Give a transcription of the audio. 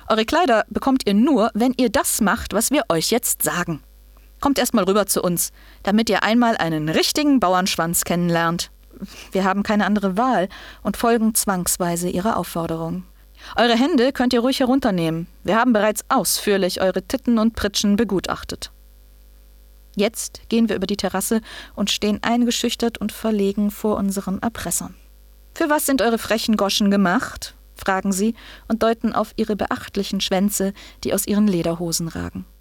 Eure Kleider bekommt ihr nur, wenn ihr das macht, was wir euch jetzt sagen. Kommt erst mal rüber zu uns, damit ihr einmal einen richtigen Bauernschwanz kennenlernt. Wir haben keine andere Wahl und folgen zwangsweise ihrer Aufforderung. Eure Hände könnt ihr ruhig herunternehmen. Wir haben bereits ausführlich eure Titten und Pritschen begutachtet. Jetzt gehen wir über die Terrasse und stehen eingeschüchtert und verlegen vor unseren Erpressern. »Für was sind eure frechen Goschen gemacht?« fragen sie und deuten auf ihre beachtlichen Schwänze, die aus ihren Lederhosen ragen.